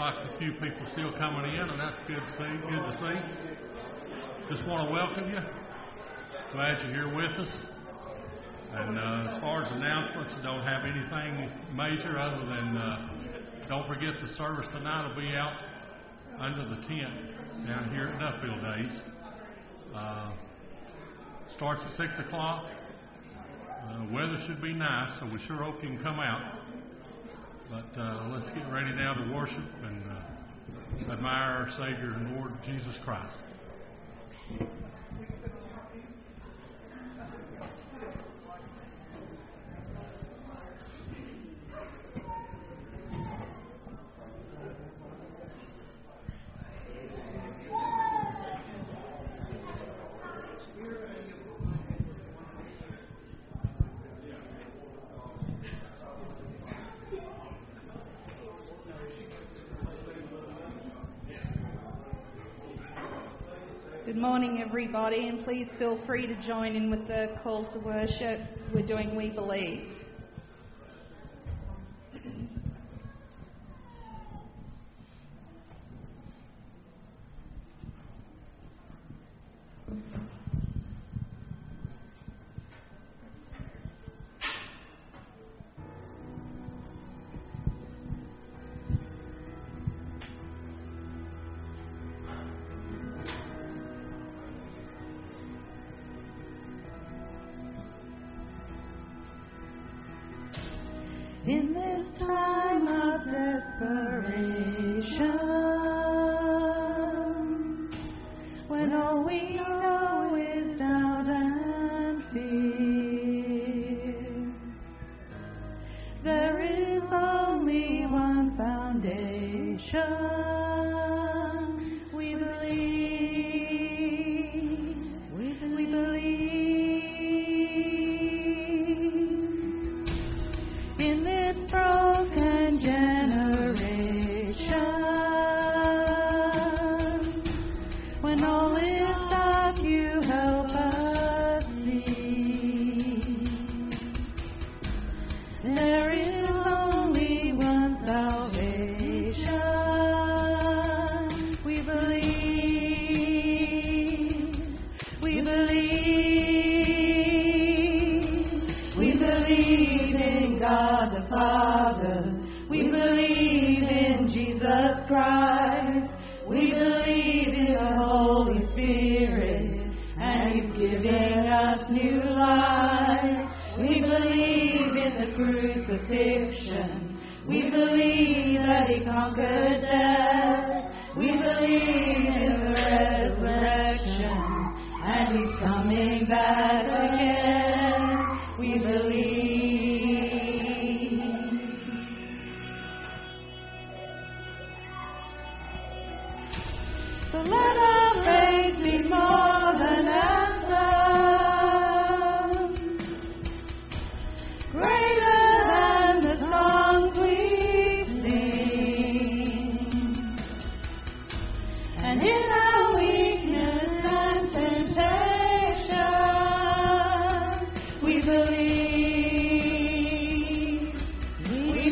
like a few people still coming in, and that's good to see. Good to see. Just want to welcome you. Glad you're here with us. And as far as announcements, I don't have anything major other than don't forget the service tonight will be out under the tent down here at Duffield Days. Starts at 6 o'clock. Weather should be nice, so we sure hope you can come out. But let's get ready now to worship and admire our Savior and Lord Jesus Christ. Good morning, everybody, and please feel free to join in with the call to worship as we're doing We Believe. In this time of desperation, when all we know is doubt and fear, there is only one foundation. We believe, we believe. In this broken generation, when all is dark, you help us see. There is only one salvation. We believe, we believe, we believe in God the Father. We believe in Jesus Christ. We believe in the Holy Spirit, and He's giving us new life. We believe in the crucifixion. We believe that He conquered death. We believe in the resurrection, and He's coming back again. We believe. So let our faith be more than anthem, greater than the songs we sing. And in our weakness and temptations, we believe, we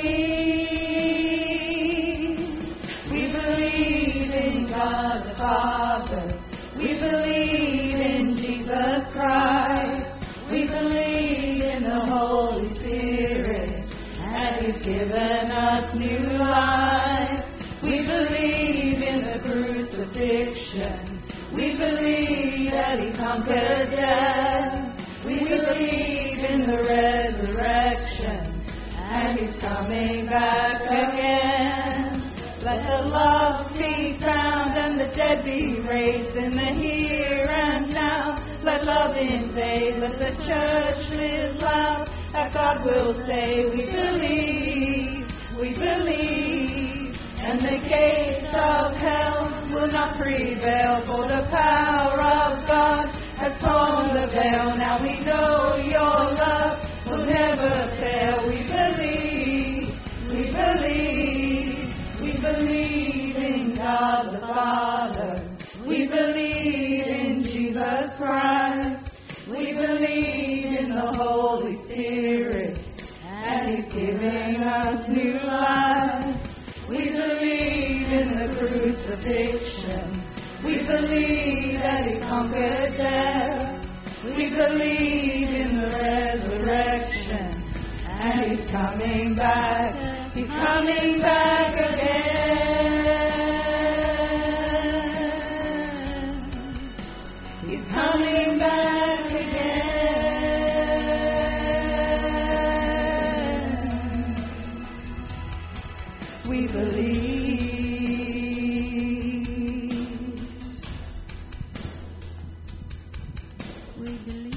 believe, we believe in God the Father. We believe in Jesus Christ. We believe in the Holy Spirit, and He's given us new life. We believe in the crucifixion. We believe that He conquered death. We believe in the resurrection, and He's coming back again. Let the lost be found and the dead be raised in the here and now. Let love invade, let the church live loud, that God will say, we believe, and the gates of hell will not prevail, for the power of God has torn the veil. Now we know your love will never fail. We believe, we believe, we believe in God the Father. We believe in Jesus Christ. We believe in the Holy Spirit, and He's giving us new life. We believe crucifixion. We believe that he conquered death. We believe in the resurrection. And he's coming back. He's coming back again. He's coming back again. We believe. We believe.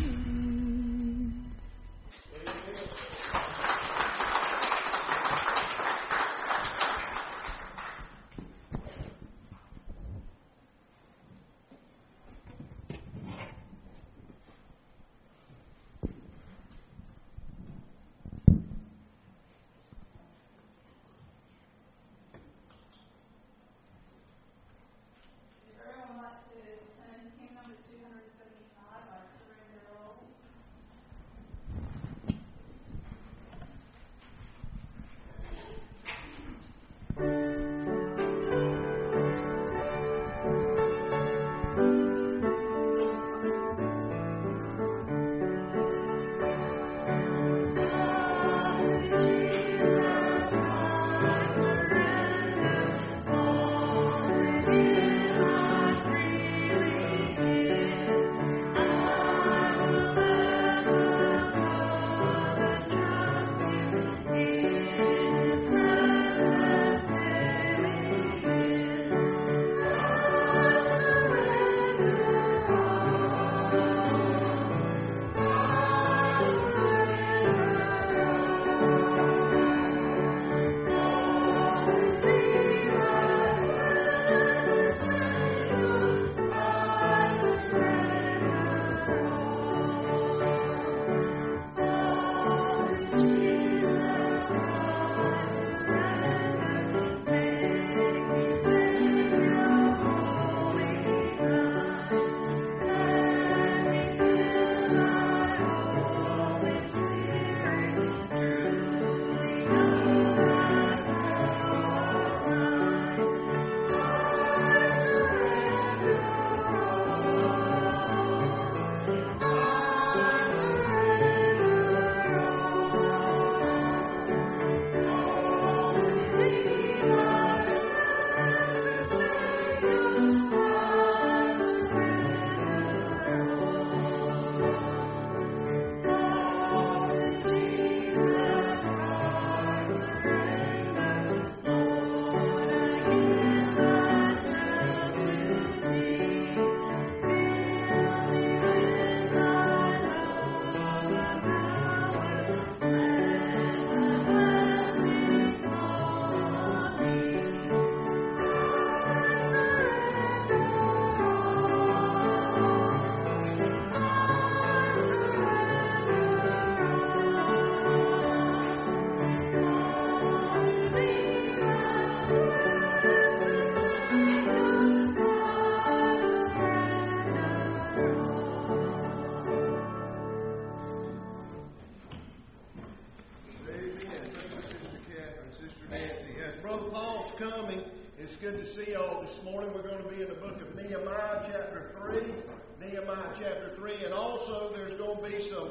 It's good to see y'all this morning. We're going to be in the book of Nehemiah chapter 3. Nehemiah chapter 3. And also there's going to be some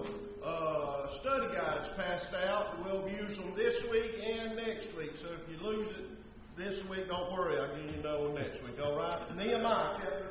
study guides passed out. We'll use them this week and next week. So if you lose it this week, don't worry. I'll give you another one next week. All right? Nehemiah chapter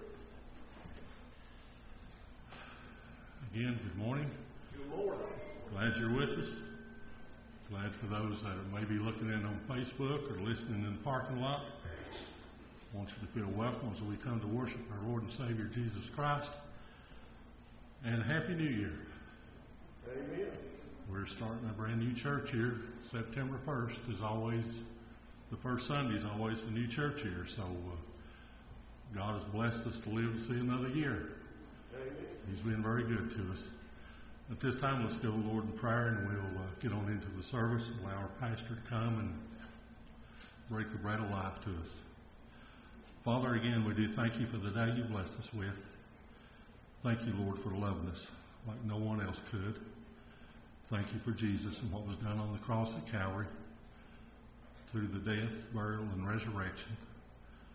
3. Again, good morning. Good morning. Glad you're with us. Glad for those that are maybe looking in on Facebook or listening in the parking lot. I want you to feel welcome as we come to worship our Lord and Savior Jesus Christ. And Happy New Year. Amen. We're starting a brand new church here. September 1st is always, the first Sunday is always the new church year. So God has blessed us to live to see another year. Amen. He's been very good to us. At this time, let's go, Lord, in prayer, and we'll get on into the service. Allow our pastor to come and break the bread of life to us. Father, again, we do thank you for the day you blessed us with. Thank you, Lord, for loving us like no one else could. Thank you for Jesus and what was done on the cross at Calvary through the death, burial, and resurrection.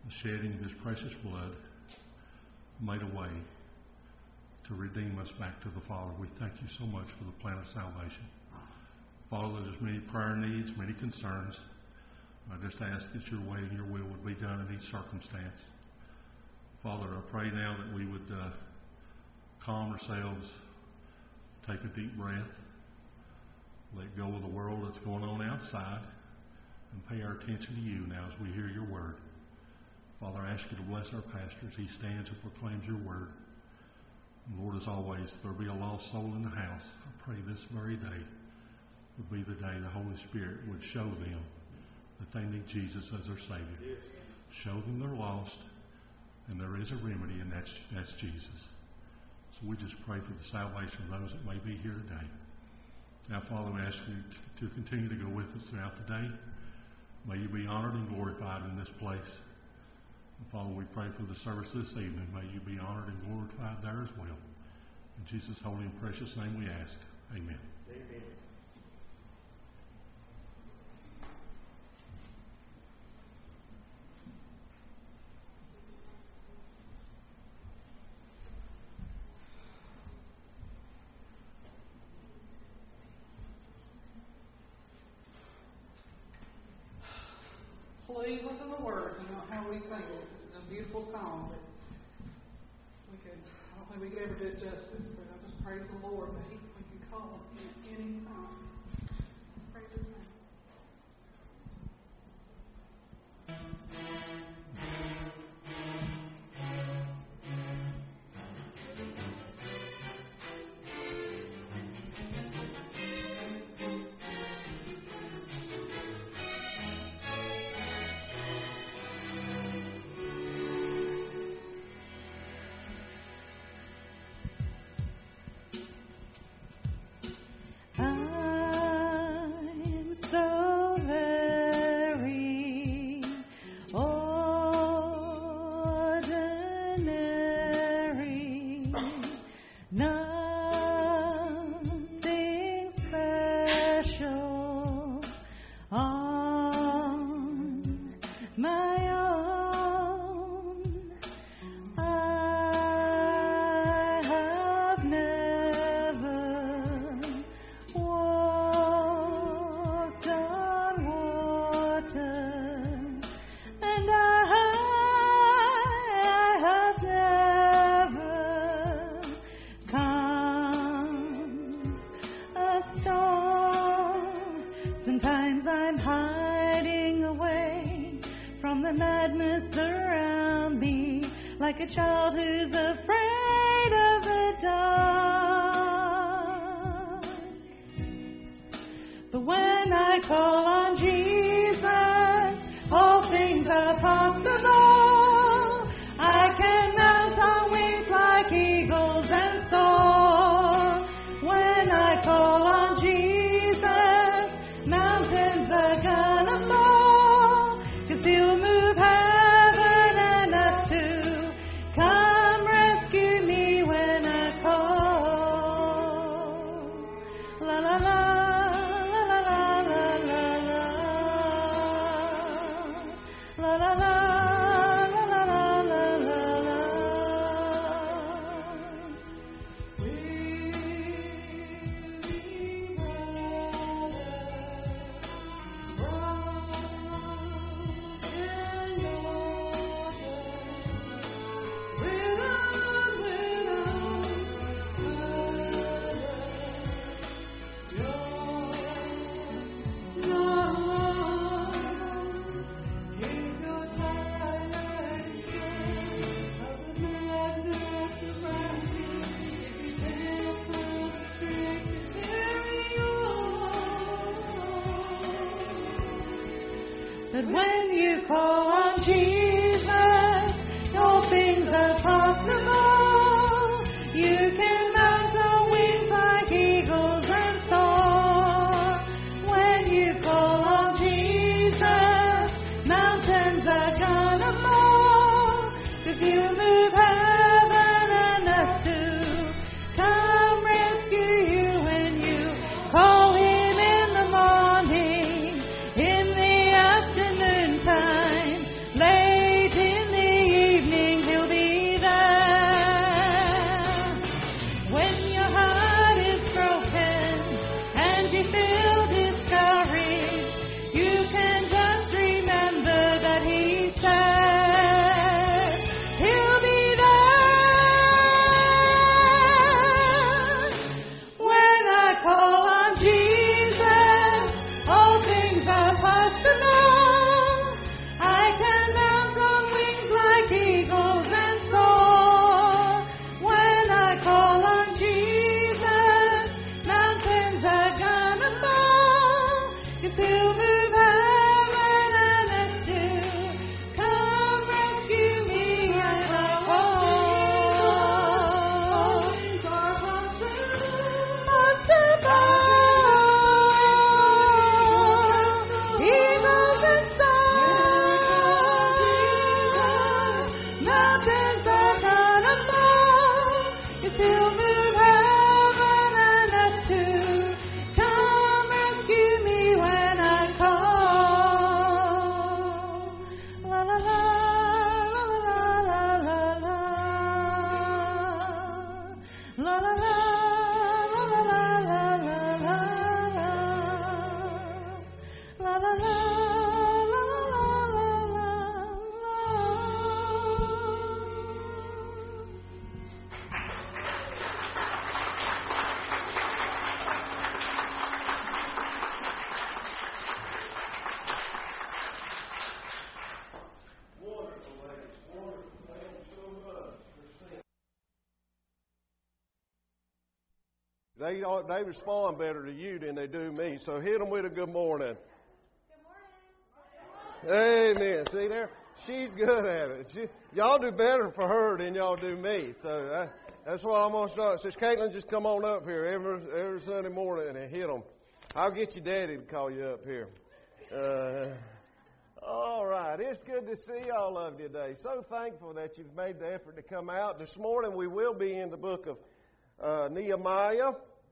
the shedding of his precious blood made a way to redeem us back to the Father. We thank you so much for the plan of salvation. Father, there's many prayer needs, many concerns. I just ask that your way and your will would be done in each circumstance. Father, I pray now that we would calm ourselves, take a deep breath, let go of the world that's going on outside, and pay our attention to you now as we hear your word. Father, I ask you to bless our pastor as he stands and proclaims your word. And Lord, as always, if there be a lost soul in the house, I pray this very day would be the day the Holy Spirit would show them that they need Jesus as their Savior. Yes. Show them they're lost, and there is a remedy, and that's Jesus. So we just pray for the salvation of those that may be here today. Now, Father, we ask you to continue to go with us throughout the day. May you be honored and glorified in this place. And Father, we pray for the service this evening. May you be honored and glorified there as well. In Jesus' holy and precious name we ask. Amen. Amen. Please listen to the words and not how we sing it. This is a beautiful song, but I don't think we could ever do it justice, but I just praise the Lord that we can call him at any time. Praise his name. Like a child who's afraid of the dark. But when I call on Jesus, all things are possible. I can mount on wings like eagles and soar. When I call on Jesus, mountains are gonna fall, 'cause he'll move heaven and earth too. Come rescue me when I call. La la la, la la la la la la. La la la, la la la la la la. But when you call on Jesus, all things are possible. You can mount on wings like eagles and soar. When you call on Jesus, mountains are gonna fall, 'cause you move heaven and earth too. Come rescue you when you call him in the morning, in the afternoon time, late in la la la la la Wonderful, ladies. Wonderful. Thank you so much for singing. They respond better to you than they do me. So hit them with a good morning. Good morning. Amen. See there? She's good at it. Y'all do better for her than y'all do me. So that's what I'm going to start. Says, Caitlin, just come on up here every Sunday morning and hit them. I'll get your daddy to call you up here. All right. It's good to see all of you today. So thankful that you've made the effort to come out. This morning we will be in the book of Nehemiah,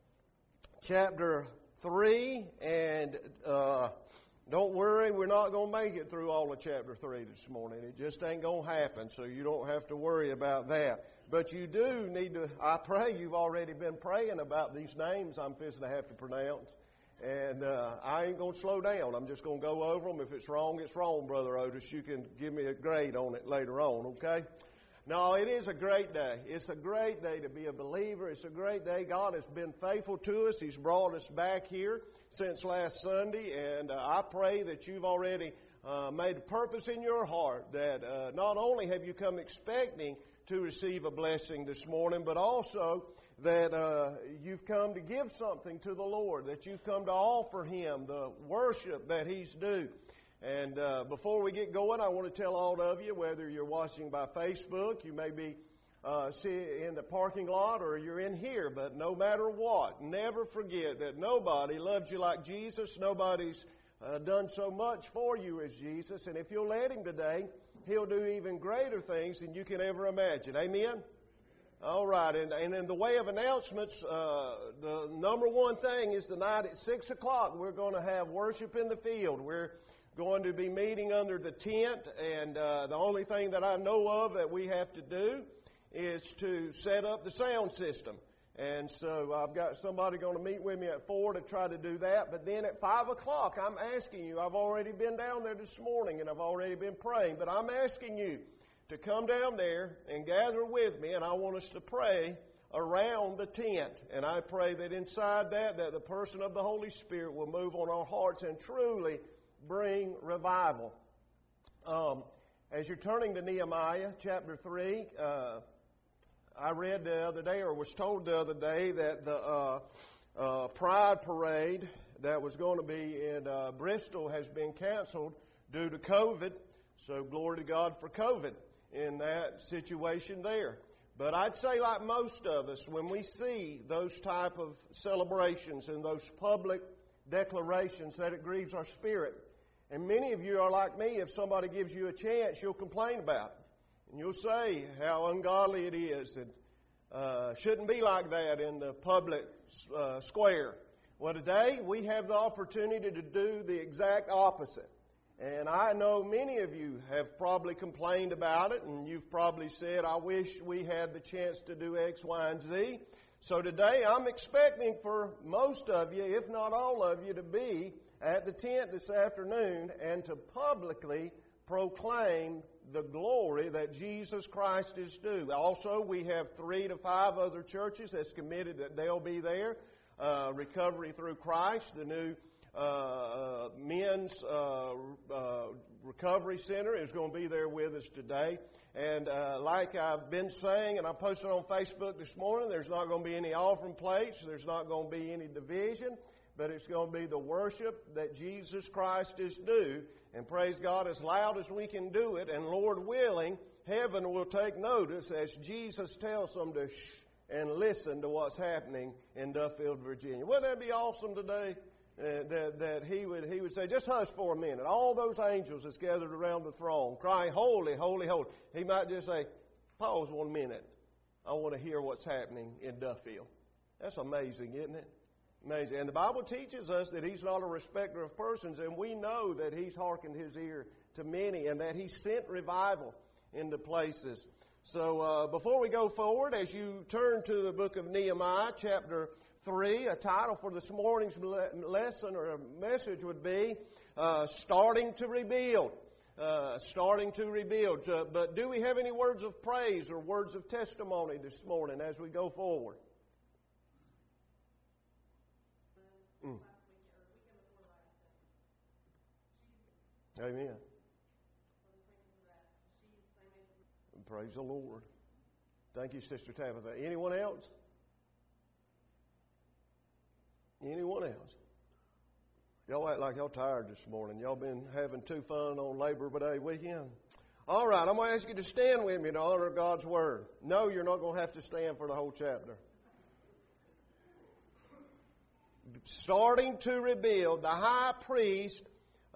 chapter 3. And don't worry, we're not going to make it through all of chapter 3 this morning. It just ain't going to happen, so you don't have to worry about that. But you do need to, I pray you've already been praying about these names I'm fixing to have to pronounce. And I ain't going to slow down. I'm just going to go over them. If it's wrong, Brother Otis. You can give me a grade on it later on, okay? No, it is a great day. It's a great day to be a believer. It's a great day. God has been faithful to us. He's brought us back here since last Sunday. And I pray that you've already made a purpose in your heart that not only have you come expecting to receive a blessing this morning, but also that you've come to give something to the Lord, that you've come to offer Him the worship that He's due. And before we get going, I want to tell all of you, whether you're watching by Facebook, you may be in the parking lot, or you're in here, but no matter what, never forget that nobody loves you like Jesus. Nobody's done so much for you as Jesus. And if you'll let Him today, He'll do even greater things than you can ever imagine. Amen? All right, and in the way of announcements, the number one thing is tonight at 6 o'clock, we're going to have worship in the field. We're going to be meeting under the tent, and the only thing that I know of that we have to do is to set up the sound system. And so I've got somebody going to meet with me at 4 to try to do that. But then at 5 o'clock, I'm asking you, I've already been down there this morning and I've already been praying, but I'm asking you to come down there and gather with me, and I want us to pray around the tent. And I pray that inside that the person of the Holy Spirit will move on our hearts and truly bring revival. As you're turning to Nehemiah chapter 3, I read the other day, or was told the other day, that the Pride Parade that was going to be in Bristol has been canceled due to COVID. So glory to God for COVID in that situation there. But I'd say, like most of us, when we see those type of celebrations and those public declarations, that it grieves our spirit. And many of you are like me. If somebody gives you a chance, you'll complain about it. And you'll say how ungodly it is, and shouldn't be like that in the public square. Well, today we have the opportunity to do the exact opposite. And I know many of you have probably complained about it, and you've probably said, I wish we had the chance to do X, Y, and Z. So today I'm expecting for most of you, if not all of you, to be at the tent this afternoon and to publicly proclaim the glory that Jesus Christ is due. Also, we have 3 to 5 other churches that's committed that they'll be there. Recovery Through Christ, the new men's recovery center, is going to be there with us today. And like I've been saying, and I posted on Facebook this morning, there's not going to be any offering plates. There's not going to be any division. But it's going to be the worship that Jesus Christ is due. And praise God, as loud as we can do it. And Lord willing, heaven will take notice as Jesus tells them to shh and listen to what's happening in Duffield, Virginia. Wouldn't that be awesome today? That he would say, just hush for a minute. All those angels that's gathered around the throne, crying, holy, holy, holy. He might just say, pause 1 minute. I want to hear what's happening in Duffield. That's amazing, isn't it? Amazing. And the Bible teaches us that He's not a respecter of persons, and we know that He's hearkened His ear to many and that He sent revival into places. So before we go forward, as you turn to the book of Nehemiah, chapter 3, a title for this morning's lesson or message would be, starting to rebuild. But do we have any words of praise or words of testimony this morning as we go forward? Amen. Praise the Lord. Thank you, Sister Tabitha. Anyone else? Anyone else? Y'all act like y'all tired this morning. Y'all been having too fun on Labor Day weekend. All right, I'm going to ask you to stand with me to honor God's Word. No, you're not going to have to stand for the whole chapter. Starting to rebuild, the high priest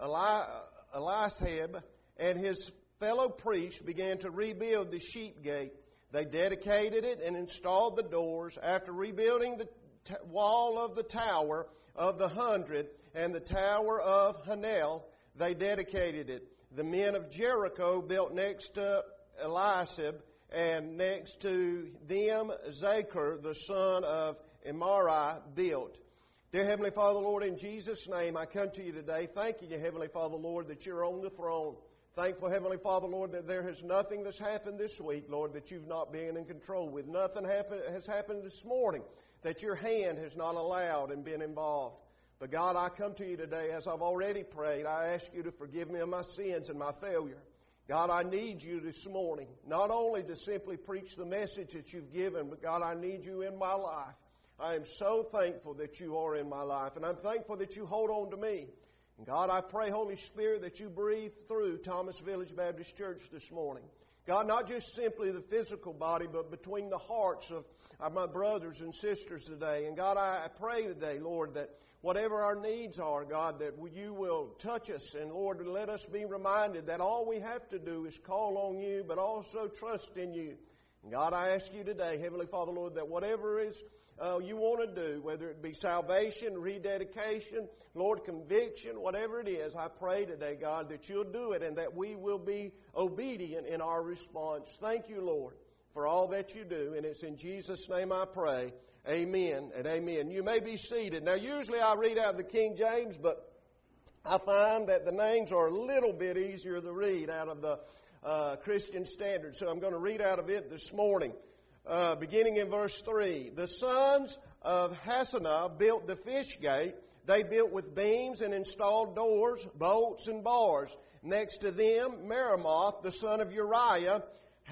Eliashib and his fellow priests began to rebuild the sheep gate. They dedicated it and installed the doors. After rebuilding the wall of the Tower of the 100 and the Tower of Hanel, they dedicated it. The men of Jericho built next to Eliashib, and next to them Zachar, the son of Imari, built. Dear Heavenly Father, Lord, in Jesus' name, I come to you today. Thank you, Heavenly Father, Lord, that you're on the throne. Thankful, Heavenly Father, Lord, that there is nothing that's happened this week, Lord, that you've not been in control with. Nothing has happened this morning that your hand has not allowed and been involved. But God, I come to you today, as I've already prayed, I ask you to forgive me of my sins and my failure. God, I need you this morning, not only to simply preach the message that you've given, but God, I need you in my life. I am so thankful that you are in my life, and I'm thankful that you hold on to me. And God, I pray, Holy Spirit, that you breathe through Thomas Village Baptist Church this morning. God, not just simply the physical body, but between the hearts of my brothers and sisters today. And God, I pray today, Lord, that whatever our needs are, God, that you will touch us. And Lord, let us be reminded that all we have to do is call on you, but also trust in you. And God, I ask you today, Heavenly Father, Lord, that whatever is you want to do, whether it be salvation, rededication, Lord, conviction, whatever it is, I pray today, God, that you'll do it and that we will be obedient in our response. Thank you, Lord, for all that you do. And it's in Jesus' name I pray. Amen and amen. You may be seated. Now, usually I read out of the King James, but I find that the names are a little bit easier to read out of the Christian Standard. So I'm going to read out of it this morning. Beginning in verse 3. The sons of Hassenaah built the fish gate. They built with beams and installed doors, bolts, and bars. Next to them, Meremoth, the son of Uriah,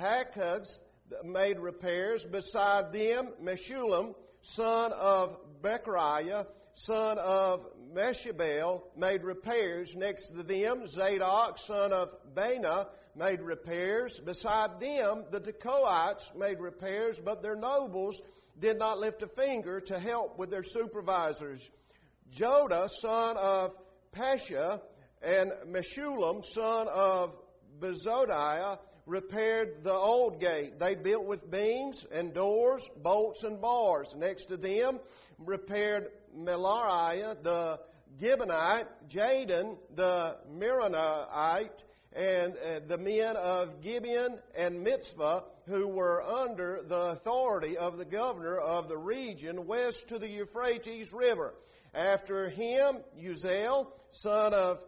Hakaz, made repairs. Beside them, Meshullam, son of Bechariah, son of Meshabel, made repairs. Next to them, Zadok, son of Baana, made repairs. Beside them, the Tekoites made repairs, but their nobles did not lift a finger to help with their supervisors. Jodah, son of Pasha, and Meshullam, son of Bezodiah, repaired the old gate. They built with beams and doors, bolts and bars. Next to them, repaired Melariah the Gibeonite, Jadon the Meronite, and the men of Gibeon and Mitzvah, who were under the authority of the governor of the region west to the Euphrates River. After him, Uziel, son of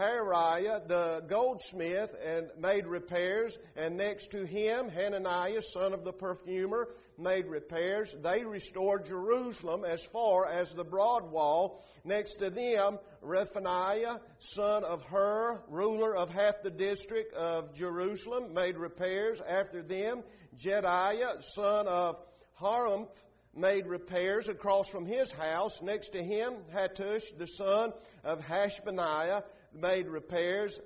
Hariah the goldsmith, and made repairs. And next to him, Hananiah, son of the perfumer, made repairs. They restored Jerusalem as far as the broad wall. Next to them, Rephaniah, son of Hur, ruler of half the district of Jerusalem, made repairs. After them, Jediah, son of Harumph, made repairs across from his house. Next to him, Hattush, the son of Hashbaniah, made repairs.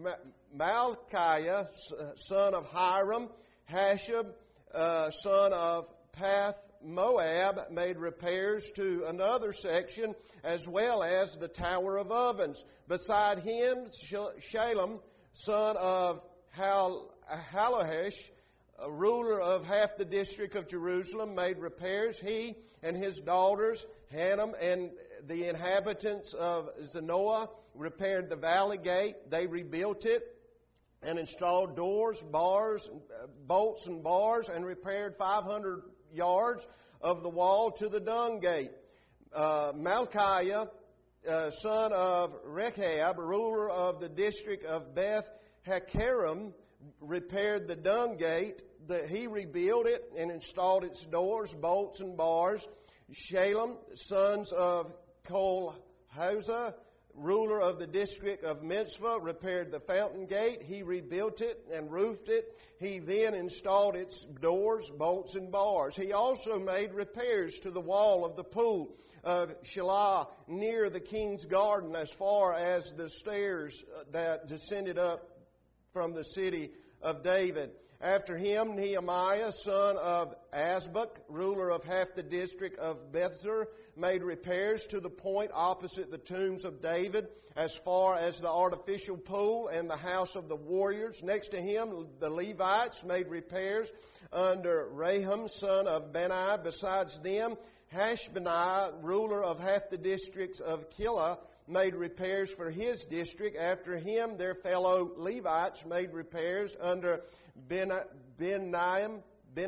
Malchiah, son of Hiram, Hashab, son of Path Moab, made repairs to another section, as well as the Tower of Ovens. Beside him, Shalem, son of Halohesh, a ruler of half the district of Jerusalem, made repairs. He and his daughters, Hanam, and the inhabitants of Zanoah repaired the valley gate. They rebuilt it and installed doors, bars, bolts and bars, and repaired 500 yards of the wall to the dung gate. Malchiah, son of Rechab, ruler of the district of Beth Hakerem, repaired the dung gate. He rebuilt it and installed its doors, bolts, and bars. Shalem, sons of Kolhozah, ruler of the district of Mitzvah, repaired the fountain gate. He rebuilt it and roofed it. He then installed its doors, bolts, and bars. He also made repairs to the wall of the pool of Shilah near the king's garden as far as the stairs that descended up from the city of David. After him, Nehemiah, son of Azbuk, ruler of half the district of Bethzer, made repairs to the point opposite the tombs of David, as far as the artificial pool and the house of the warriors. Next to him, the Levites made repairs under Raham, son of Bani. Besides them, Hashbani, ruler of half the districts of Keilah, made repairs for his district. After him, their fellow Levites made repairs under Benaniah,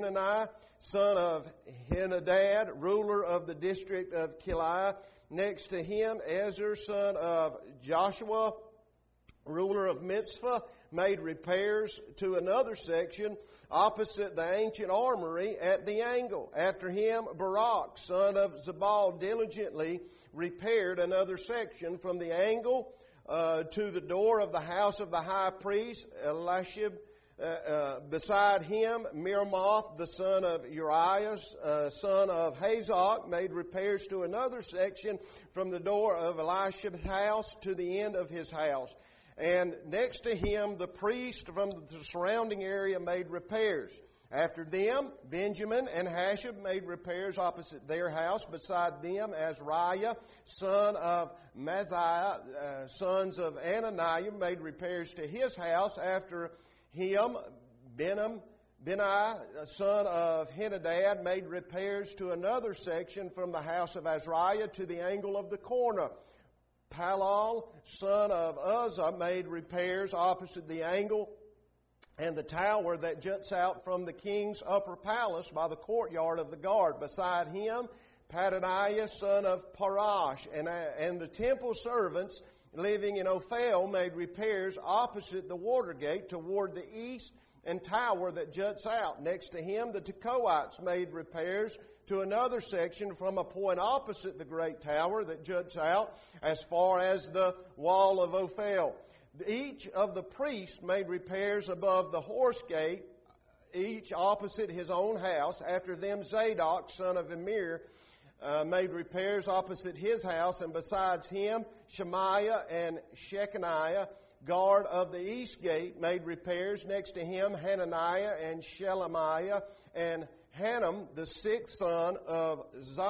son of Henadad, ruler of the district of Keilah. Next to him, Ezer, son of Joshua, ruler of Mitzvah, made repairs to another section opposite the ancient armory at the angle. After him, Barak, son of Zabal, diligently repaired another section from the angle to the door of the house of the high priest, Elishib. Beside him, Miramoth, the son of Uriah, son of Hazak, made repairs to another section from the door of Elishib's house to the end of his house. And next to him, the priest from the surrounding area made repairs. After them, Benjamin and Hashab made repairs opposite their house. Beside them, Azariah, son of Maziah, sons of Ananiah, made repairs to his house. After him, Beni, son of Henadad, made repairs to another section from the house of Azariah to the angle of the corner. Palal, son of Uzzah, made repairs opposite the angle and the tower that juts out from the king's upper palace by the courtyard of the guard. Beside him, Padaniah, son of Parash, and the temple servants living in Ophel made repairs opposite the water gate toward the east and tower that juts out. Next to him, the Tekoites made repairs to another section from a point opposite the great tower that juts out as far as the wall of Ophel. Each of the priests made repairs above the horse gate, each opposite his own house. After them, Zadok, son of Emir, made repairs opposite his house, and besides him, Shemaiah and Shechaniah, guard of the east gate, made repairs. Next to him, Hananiah and Shelemiah and Hanam, the sixth son of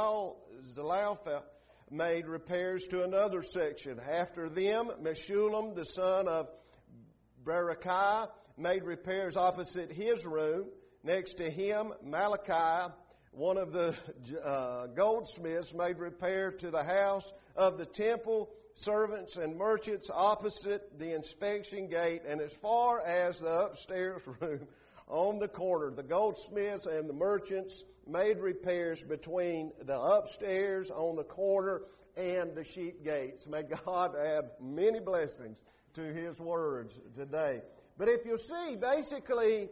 Zelophehad, made repairs to another section. After them, Meshullam, the son of Berechiah, made repairs opposite his room. Next to him, Malachi, one of the goldsmiths, made repair to the house of the temple servants and merchants opposite the inspection gate, and as far as the upstairs room on the corner. The goldsmiths and the merchants made repairs between the upstairs on the corner and the sheep gates. May God add many blessings to His words today. But if you'll see, basically,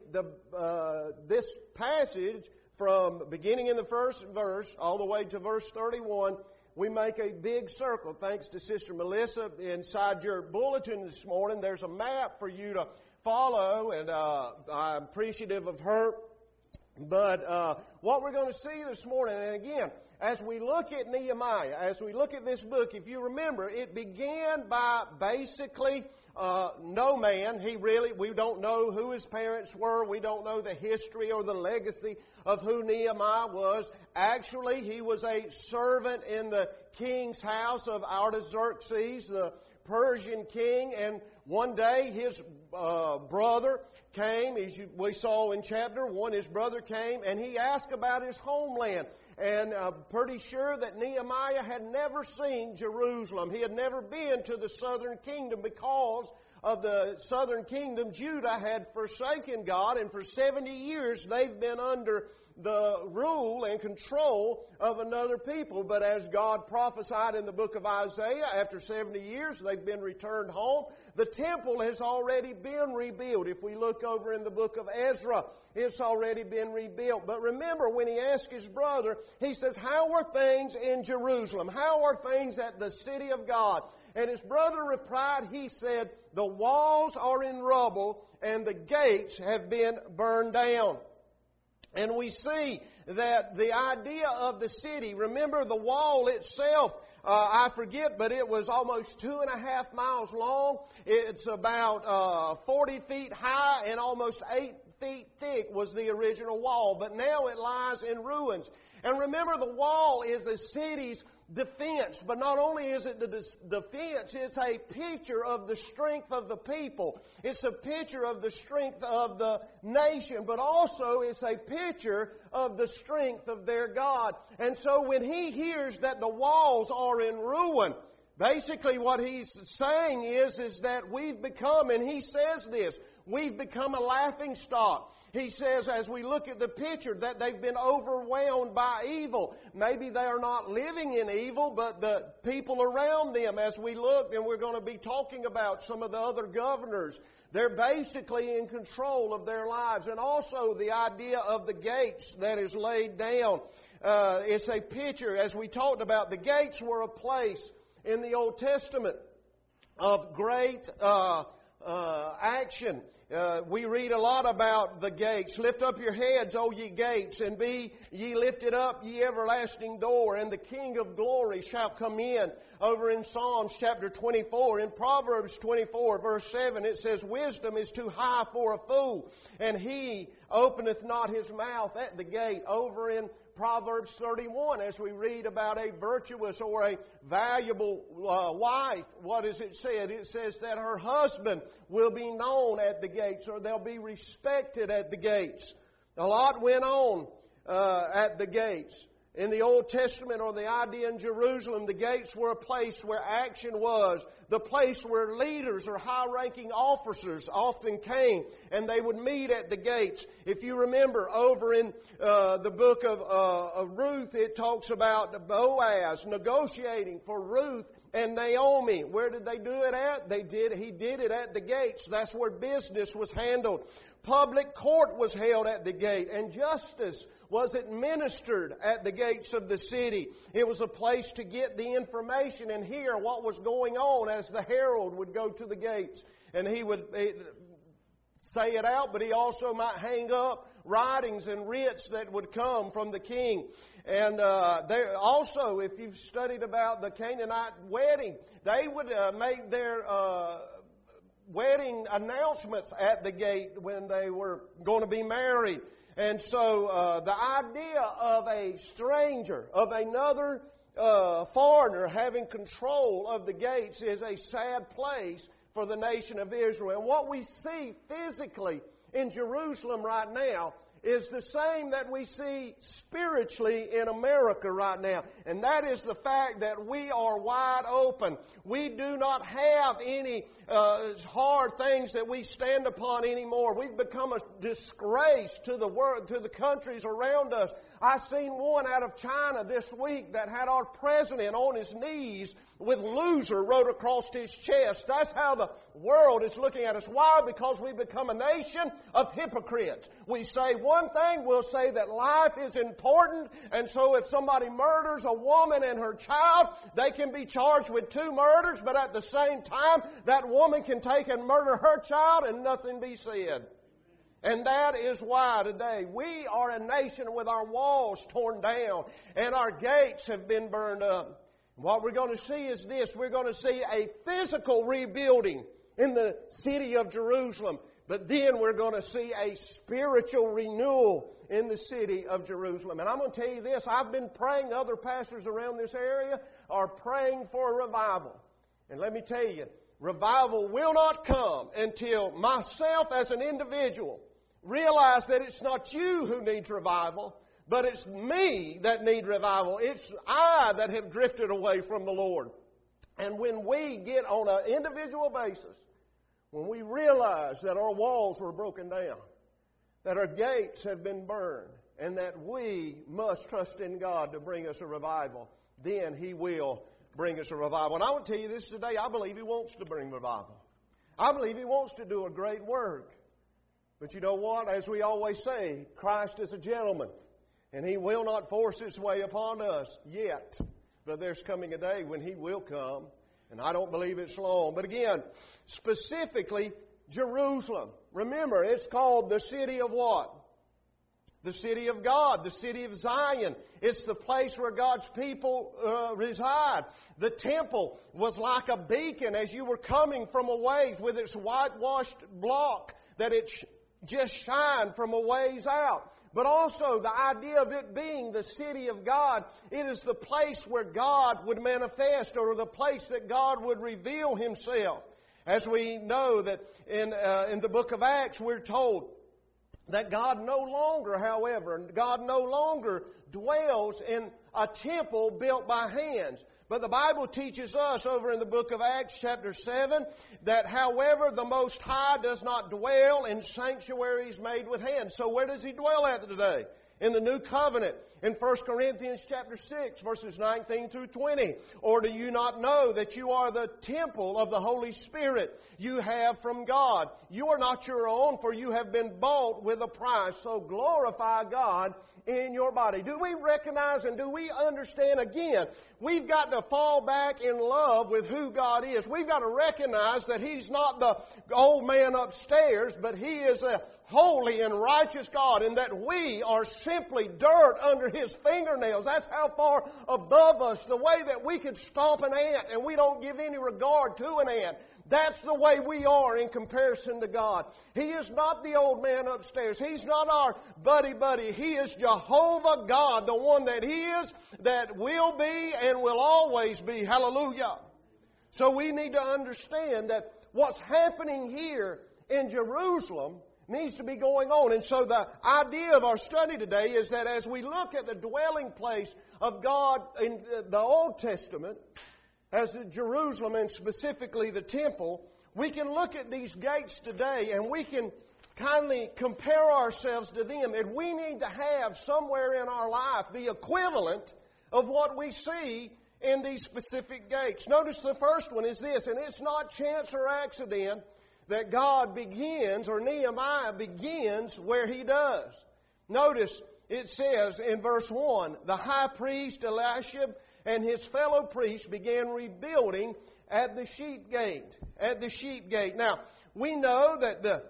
this passage from beginning in the first verse all the way to verse 31, we make a big circle. Thanks to Sister Melissa, inside your bulletin this morning, there's a map for you to follow, and I'm appreciative of her. But what we're going to see this morning, and again, as we look at Nehemiah, as we look at this book, if you remember, it began by basically no man. We don't know who his parents were. We don't know the history or the legacy of who Nehemiah was. Actually, he was a servant in the king's house of Artaxerxes, the Persian king, and one day his brother came, as we saw in chapter 1, his brother came and he asked about his homeland. and pretty sure that Nehemiah had never seen Jerusalem. He had never been to the southern kingdom because of the southern kingdom. Judah had forsaken God, and for 70 years they've been under the rule and control of another people. But as God prophesied in the book of Isaiah, after 70 years they've been returned home. The temple has already been rebuilt. If we look over in the book of Ezra, it's already been rebuilt. But remember, when he asked his brother, he says, how are things in Jerusalem? How are things at the city of God? And his brother replied, he said, the walls are in rubble and the gates have been burned down. And we see that the idea of the city, remember the wall itself, I forget, but it was almost 2.5 miles long. It's about 40 feet high and almost 8 feet thick was the original wall. But now it lies in ruins. And remember, the wall is the city's defense. But not only is it the defense, it's a picture of the strength of the people. It's a picture of the strength of the nation. But also it's a picture of the strength of their God. And so when he hears that the walls are in ruin, basically what he's saying is that we've become, and he says this, we've become a laughing stock. He says, as we look at the picture, that they've been overwhelmed by evil. Maybe they are not living in evil, but the people around them, as we look, and we're going to be talking about some of the other governors, they're basically in control of their lives. And also the idea of the gates that is laid down. It's a picture, as we talked about, the gates were a place in the Old Testament of great action. We read a lot about the gates. Lift up your heads, O ye gates, and be ye lifted up, ye everlasting door, and the King of glory shall come in. Over in Psalms chapter 24, in Proverbs 24 verse 7, it says, wisdom is too high for a fool, and he openeth not his mouth at the gate. Over in Proverbs 31, as we read about a virtuous or a valuable wife, what is it said? It says that her husband will be known at the gates, or they'll be respected at the gates. A lot went on at the gates. In the Old Testament, or the idea in Jerusalem, the gates were a place where action was, the place where leaders or high-ranking officers often came, and they would meet at the gates. If you remember, over in the book of Ruth, it talks about Boaz negotiating for Ruth and Naomi. Where did they do it at? He did it at the gates. That's where business was handled. Public court was held at the gate, and justice was administered at the gates of the city. It was a place to get the information and hear what was going on as the herald would go to the gates. And he would say it out, but he also might hang up writings and writs that would come from the king. And there also, if you've studied about the Canaanite wedding, they would make their wedding announcements at the gate when they were going to be married. And so the idea of a stranger, of another foreigner having control of the gates is a sad place for the nation of Israel. And what we see physically in Jerusalem right now is the same that we see spiritually in America right now. And that is the fact that we are wide open. We do not have any hard things that we stand upon anymore. We've become a disgrace to the world, to the countries around us. I seen one out of China this week that had our president on his knees with "loser" wrote across his chest. That's how the world is looking at us. Why? Because we've become a nation of hypocrites. We say one thing, we'll say that life is important, and so if somebody murders a woman and her child, they can be charged with 2 murders, but at the same time, that woman can take and murder her child and nothing be said. And that is why today we are a nation with our walls torn down and our gates have been burned up. What we're going to see is this. We're going to see a physical rebuilding in the city of Jerusalem. But then we're going to see a spiritual renewal in the city of Jerusalem. And I'm going to tell you this. I've been praying, other pastors around this area are praying for a revival. And let me tell you, revival will not come until myself as an individual realize that it's not you who needs revival, but it's me that need revival. It's I that have drifted away from the Lord. And when we get on an individual basis, when we realize that our walls were broken down, that our gates have been burned, and that we must trust in God to bring us a revival, then He will bring us a revival. And I will tell you this today, I believe He wants to bring revival. I believe He wants to do a great work. But you know what? As we always say, Christ is a gentleman, and He will not force His way upon us yet. But there's coming a day when He will come, and I don't believe it's long. But again, specifically, Jerusalem. Remember, it's called the city of what? The city of God, the city of Zion. It's the place where God's people reside. The temple was like a beacon as you were coming from a ways with its whitewashed block that it just shined from a ways out. But also the idea of it being the city of God, it is the place where God would manifest, or the place that God would reveal Himself. As we know that in the book of Acts we're told that God no longer dwells in a temple built by hands. But the Bible teaches us over in the book of Acts chapter 7 that however the Most High does not dwell in sanctuaries made with hands. So where does He dwell at today? In the New Covenant, in 1 Corinthians chapter 6, verses 19 through 20. Or do you not know that you are the temple of the Holy Spirit you have from God? You are not your own, for you have been bought with a price. So glorify God in your body. Do we recognize and do we understand again? We've got to fall back in love with who God is. We've got to recognize that He's not the old man upstairs, but He is a holy and righteous God, and that we are simply dirt under His fingernails. That's how far above us, the way that we could stomp an ant and we don't give any regard to an ant. That's the way we are in comparison to God. He is not the old man upstairs. He's not our buddy. He is Jehovah God, the one that He is, that will be, and will always be. Hallelujah. So we need to understand that what's happening here in Jerusalem needs to be going on. And so the idea of our study today is that as we look at the dwelling place of God in the Old Testament, as Jerusalem and specifically the temple, we can look at these gates today and we can kindly compare ourselves to them. And we need to have somewhere in our life the equivalent of what we see in these specific gates. Notice the first one is this, and it's not chance or accident that God begins, or Nehemiah begins where he does. Notice it says in verse 1, the high priest Eliashib and his fellow priests began rebuilding at the sheep gate. At the sheep gate. Now, we know that the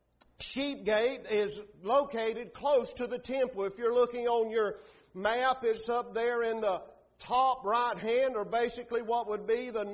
sheep gate is located close to the temple. If you're looking on your map, it's up there in the top right hand, or basically what would be the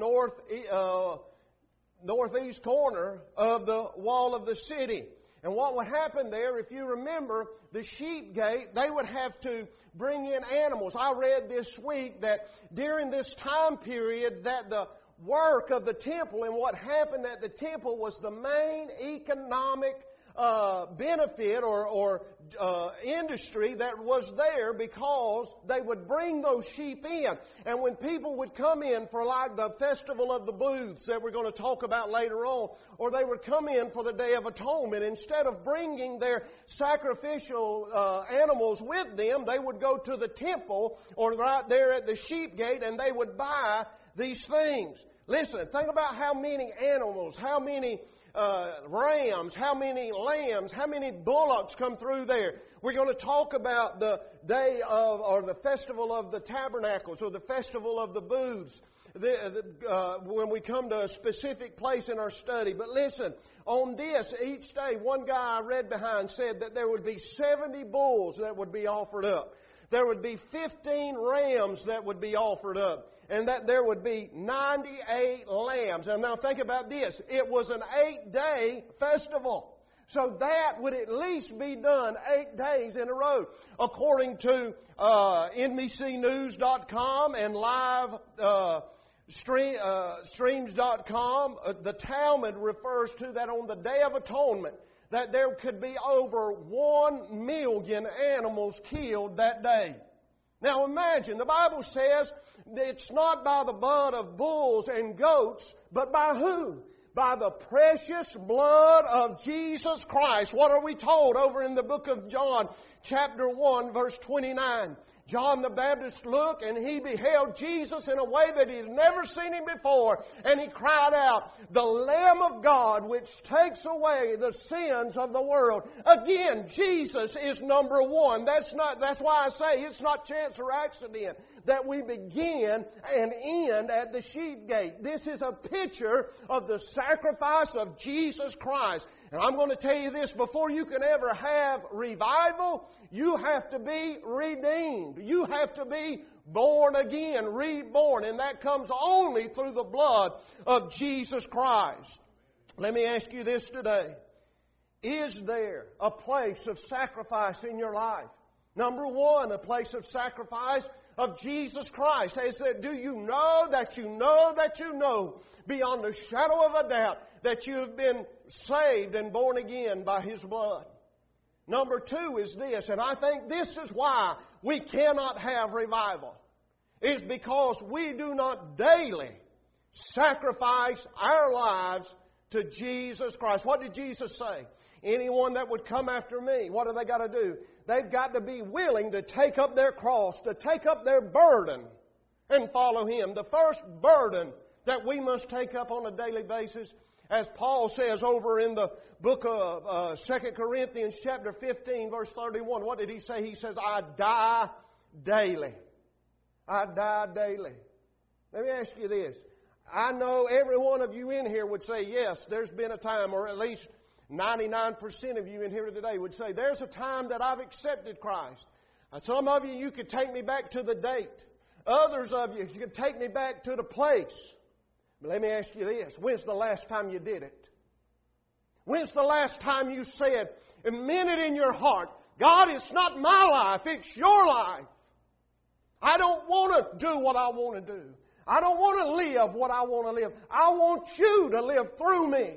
northeast corner of the wall of the city. And what would happen there, if you remember, the sheep gate, they would have to bring in animals. I read this week that during this time period that the work of the temple and what happened at the temple was the main economic benefit or industry that was there, because they would bring those sheep in. And when people would come in for like the Festival of the Booths that we're going to talk about later on, or they would come in for the Day of Atonement, instead of bringing their sacrificial animals with them, they would go to the temple or right there at the sheep gate and they would buy these things. Listen, think about how many animals, how many rams, how many lambs, how many bullocks come through there. We're going to talk about the day of, or the Festival of the Tabernacles, or the Festival of the Booths, when we come to a specific place in our study. But listen, on this, each day, one guy I read behind said that there would be 70 bulls that would be offered up. There would be 15 rams that would be offered up. And that there would be 98 lambs. And now think about this. It was an 8-day festival. So that would at least be done 8 days in a row. According to NBCnews.com and Streams.com, the Talmud refers to that on the Day of Atonement, that there could be over 1 million animals killed that day. Now imagine, the Bible says it's not by the blood of bulls and goats, but by who? By the precious blood of Jesus Christ. What are we told over in the book of John, chapter 1, verse 29? John the Baptist looked and he beheld Jesus in a way that he had never seen him before. And he cried out, "The Lamb of God which takes away the sins of the world." Again, Jesus is number one. That's why I say it's not chance or accident that we begin and end at the sheep gate. This is a picture of the sacrifice of Jesus Christ. And I'm going to tell you this, before you can ever have revival, you have to be redeemed. You have to be born again, reborn. And that comes only through the blood of Jesus Christ. Let me ask you this today. Is there a place of sacrifice in your life? Number one, a place of sacrifice of Jesus Christ. Do you know that you know that you know beyond a shadow of a doubt that you have been saved and born again by His blood? Number two is this, and I think this is why we cannot have revival, is because we do not daily sacrifice our lives to Jesus Christ. What did Jesus say? Anyone that would come after me, what do they got to do? They've got to be willing to take up their cross, to take up their burden and follow Him. The first burden that we must take up on a daily basis, as Paul says over in the book of 2 Corinthians chapter 15, verse 31, what did he say? He says, "I die daily." I die daily. Let me ask you this. I know every one of you in here would say, yes, there's been a time, or at least 99% of you in here today would say, there's a time that I've accepted Christ. Some of you could take me back to the date. Others of you could take me back to the place. But let me ask you this. When's the last time you did it? When's the last time you said, a minute in your heart, God, it's not my life, it's your life. I don't want to do what I want to do. I don't want to live what I want to live. I want you to live through me.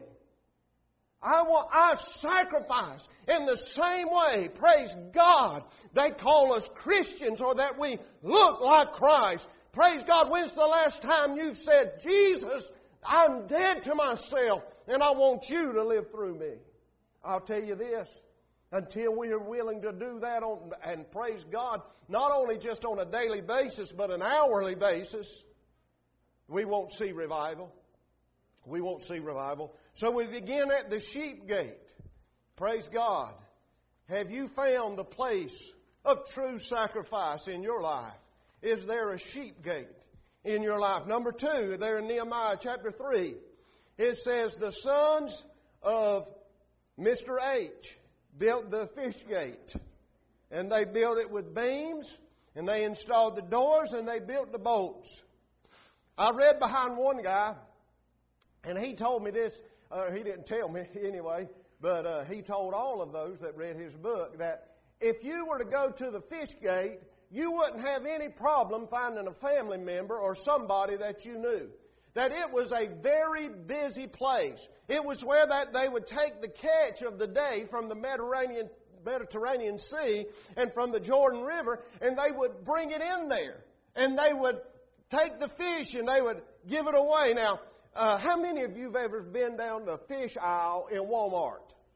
I've sacrificed in the same way. Praise God. They call us Christians or that we look like Christ. Praise God. When's the last time you've said, Jesus, I'm dead to myself and I want you to live through me? I'll tell you this. Until we are willing to do that and praise God, not only just on a daily basis, but an hourly basis, we won't see revival. We won't see revival. So we begin at the sheep gate. Praise God. Have you found the place of true sacrifice in your life? Is there a sheep gate in your life? Number two, there in Nehemiah chapter 3, it says the sons of Mr. H built the fish gate. And they built it with beams, and they installed the doors, and they built the bolts. I read behind one guy, and he told me this. He didn't tell me anyway, but he told all of those that read his book that if you were to go to the fish gate, you wouldn't have any problem finding a family member or somebody that you knew. That it was a very busy place. It was where that they would take the catch of the day from the Mediterranean Sea and from the Jordan River, and they would bring it in there. And they would take the fish and they would give it away. Now, how many of you have ever been down the fish aisle in Walmart?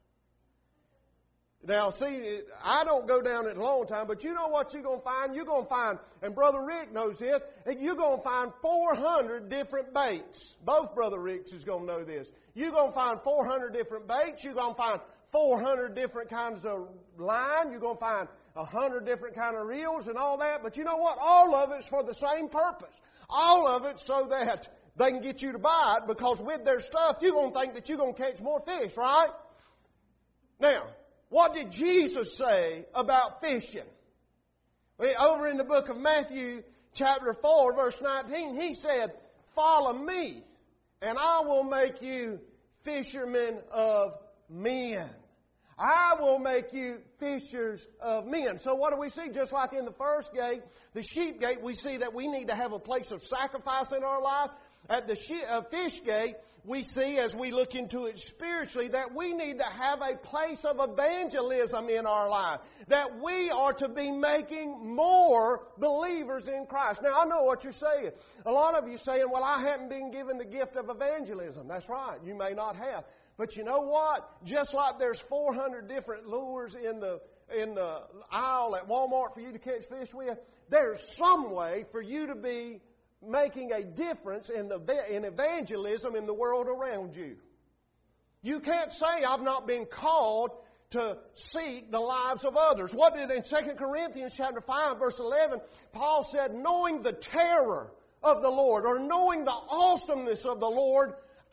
Now, see, I don't go down it a long time, but you know what you're going to find? You're going to find, and Brother Rick knows this, that you're going to find 400 different baits. Both Brother Ricks is going to know this. You're going to find 400 different baits. You're going to find 400 different kinds of line. You're going to find 100 different kind of reels and all that. But you know what? All of it's for the same purpose. All of it so that they can get you to buy it, because with their stuff, you're going to think that you're going to catch more fish, right? Now, what did Jesus say about fishing? Over in the book of Matthew, chapter 4, verse 19, He said, "Follow me, and I will make you fishermen of men." I will make you fishers of men. So what do we see? Just like in the first gate, the sheep gate, we see that we need to have a place of sacrifice in our life. at the fish gate, we see as we look into it spiritually that we need to have a place of evangelism in our life. That we are to be making more believers in Christ. Now, I know what you're saying. A lot of you saying, well, I haven't been given the gift of evangelism. That's right. You may not have. But you know what? Just like there's 400 different lures in the aisle at Walmart for you to catch fish with, there's some way for you to be making a difference in evangelism in the world around you. You can't say, I've not been called to seek the lives of others. What did in 2 Corinthians chapter 5, verse 11, Paul said, knowing the terror of the Lord, or knowing the awesomeness of the Lord,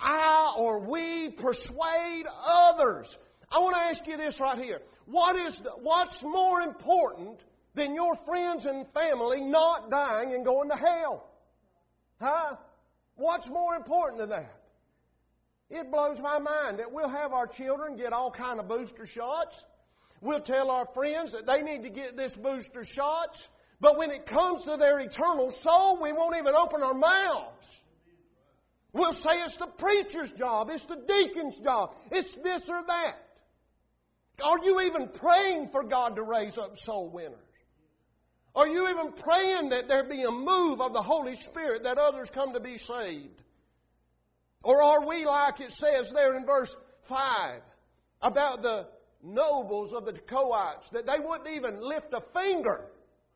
we persuade others. I want to ask you this right here. What's more important than your friends and family not dying and going to hell? Huh? What's more important than that? It blows my mind that we'll have our children get all kind of booster shots. We'll tell our friends that they need to get this booster shots. But when it comes to their eternal soul, we won't even open our mouths. We'll say it's the preacher's job, it's the deacon's job, it's this or that. Are you even praying for God to raise up soul winners? Are you even praying that there be a move of the Holy Spirit that others come to be saved? Or are we like it says there in verse 5 about the nobles of the Tekoites, that they wouldn't even lift a finger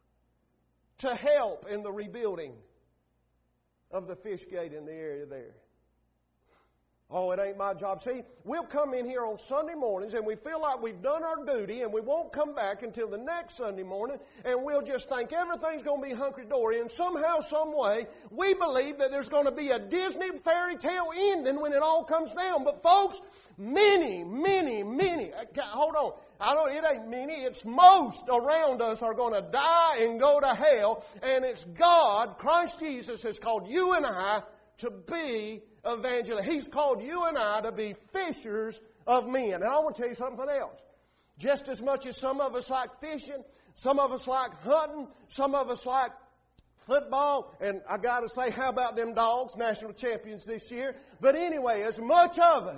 to help in the rebuilding of the fish gate in the area there? Oh, it ain't my job. See, we'll come in here on Sunday mornings and we feel like we've done our duty and we won't come back until the next Sunday morning, and we'll just think everything's going to be hunky-dory, and somehow, some way, we believe that there's going to be a Disney fairy tale ending when it all comes down. But folks, many, hold on. It ain't many, it's most around us are going to die and go to hell, and it's God, Christ Jesus, has called you and I to be evangelists. He's called you and I to be fishers of men. And I want to tell you something else. Just as much as some of us like fishing, some of us like hunting, some of us like football, and I got to say, how about them dogs, national champions this year? But anyway, as many of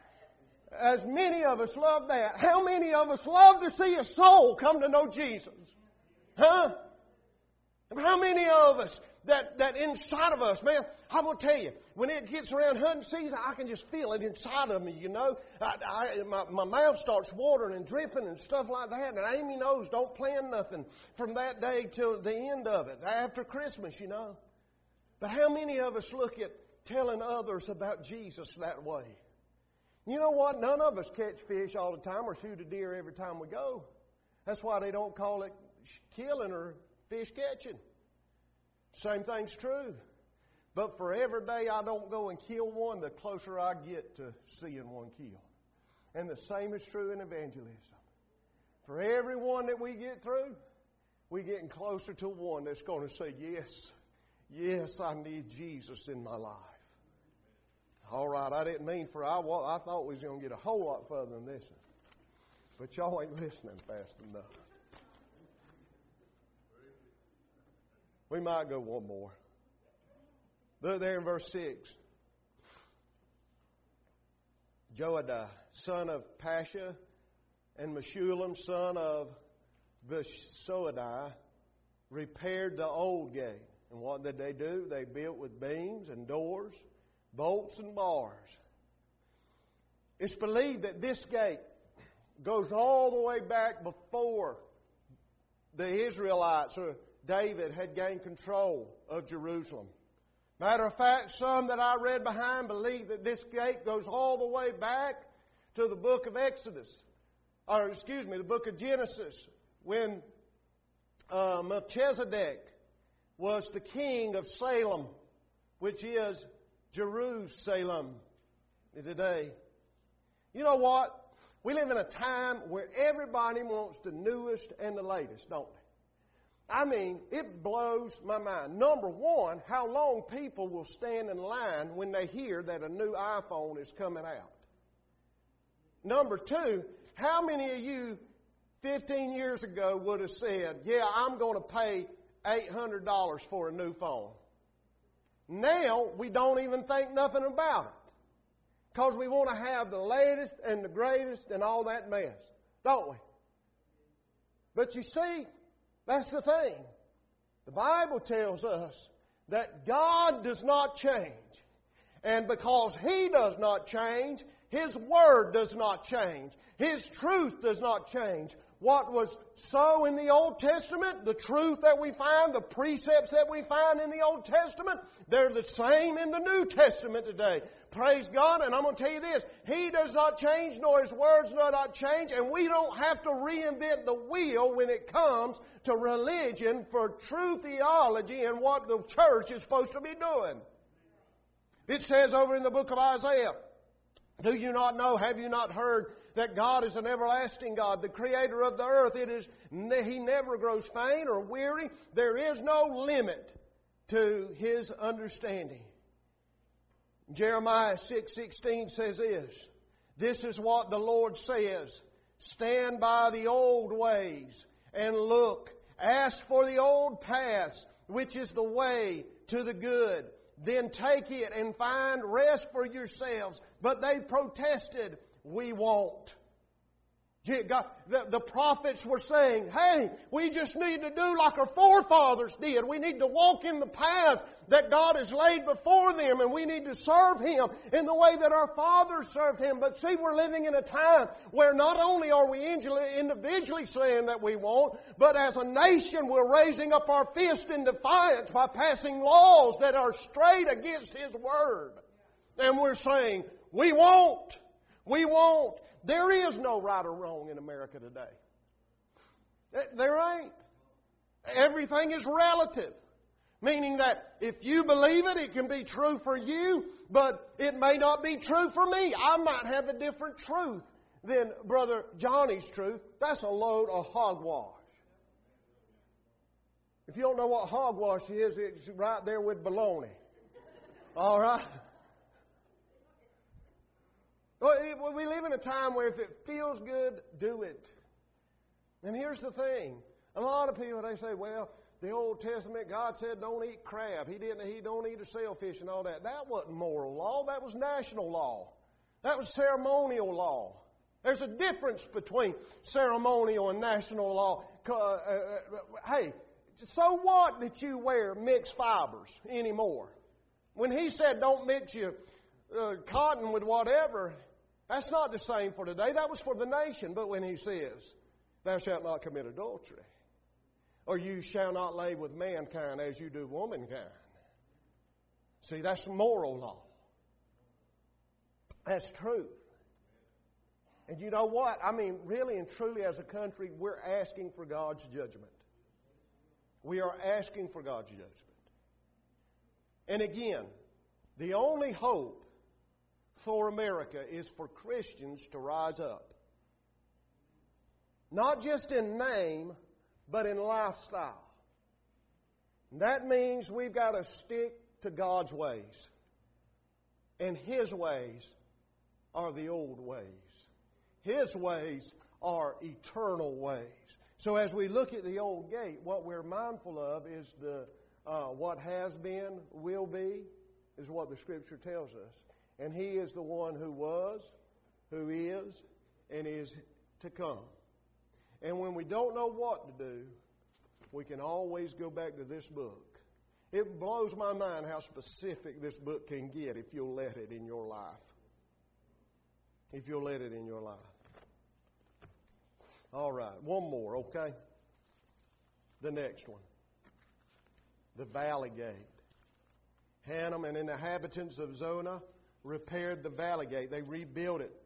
us love that, how many of us love to see a soul come to know Jesus? Huh? How many of us that inside of us, man, I'm going to tell you, when it gets around hunting season, I can just feel it inside of me, you know. My mouth starts watering and dripping and stuff like that, and Amy knows don't plan nothing from that day till the end of it, after Christmas, you know. But how many of us look at telling others about Jesus that way? You know what? None of us catch fish all the time or shoot a deer every time we go. That's why they don't call it killing or fish catching. Same thing's true. But for every day I don't go and kill one, the closer I get to seeing one killed. And the same is true in evangelism. For every one that we get through, we're getting closer to one that's going to say, yes, I need Jesus in my life. All right, I didn't mean I thought we was going to get a whole lot further than this. But y'all ain't listening fast enough. We might go one more. Look there in verse 6. Joadah, son of Pasha, and Meshullam, son of Besodai, repaired the old gate. And what did they do? They built with beams and doors, bolts and bars. It's believed that this gate goes all the way back before the Israelites or David had gained control of Jerusalem. Matter of fact, some that I read behind believe that this gate goes all the way back to the book of the book of Genesis, when Melchizedek was the king of Salem, which is Jerusalem today. You know what? We live in a time where everybody wants the newest and the latest, don't they? I mean, it blows my mind. Number one, how long people will stand in line when they hear that a new iPhone is coming out. Number two, how many of you 15 years ago would have said, yeah, I'm going to pay $800 for a new phone? Now we don't even think nothing about it. Because we want to have the latest and the greatest and all that mess. Don't we? But you see, that's the thing. The Bible tells us that God does not change. And because He does not change, His Word does not change. His truth does not change. What was so in the Old Testament, the truth that we find, the precepts that we find in the Old Testament, they're the same in the New Testament today. Praise God. And I'm going to tell you this. He does not change, nor His words do not change. And we don't have to reinvent the wheel when it comes to religion for true theology and what the church is supposed to be doing. It says over in the book of Isaiah, do you not know, have you not heard that God is an everlasting God, the creator of the earth? He never grows faint or weary. There is no limit to His understanding. Jeremiah 6:16 says this is what the Lord says, stand by the old ways and look, ask for the old paths, which is the way to the good. Then take it and find rest for yourselves. But they protested, we won't. The prophets were saying, hey, we just need to do like our forefathers did. We need to walk in the paths that God has laid before them, and we need to serve Him in the way that our fathers served Him. But see, we're living in a time where not only are we individually saying that we won't, but as a nation we're raising up our fist in defiance by passing laws that are straight against His Word. And we're saying, we won't. We won't. There is no right or wrong in America today. There ain't. Everything is relative. Meaning that if you believe it, it can be true for you, but it may not be true for me. I might have a different truth than Brother Johnny's truth. That's a load of hogwash. If you don't know what hogwash is, it's right there with baloney. All right? We live in a time where if it feels good, do it. And here's the thing. A lot of people, they say, well, the Old Testament, God said don't eat crab. He don't eat a sailfish and all that. That wasn't moral law. That was national law. That was ceremonial law. There's a difference between ceremonial and national law. Hey, so what that you wear mixed fibers anymore? When He said don't mix your cotton with whatever, that's not the same for today. That was for the nation. But when He says, thou shalt not commit adultery, or you shall not lay with mankind as you do womankind. See, that's moral law. That's truth. And you know what? I mean, really and truly as a country, we're asking for God's judgment. We are asking for God's judgment. And again, the only hope for America is for Christians to rise up. Not just in name, but in lifestyle. And that means we've got to stick to God's ways. And His ways are the old ways. His ways are eternal ways. So as we look at the old gate, what we're mindful of is what has been, will be, is what the Scripture tells us. And He is the one who was, who is, and is to come. And when we don't know what to do, we can always go back to this book. It blows my mind how specific this book can get if you'll let it in your life. If you'll let it in your life. All right, one more, okay? The next one. The Valley Gate. Hanam and the inhabitants of Zonah repaired the Valley Gate. They rebuilt it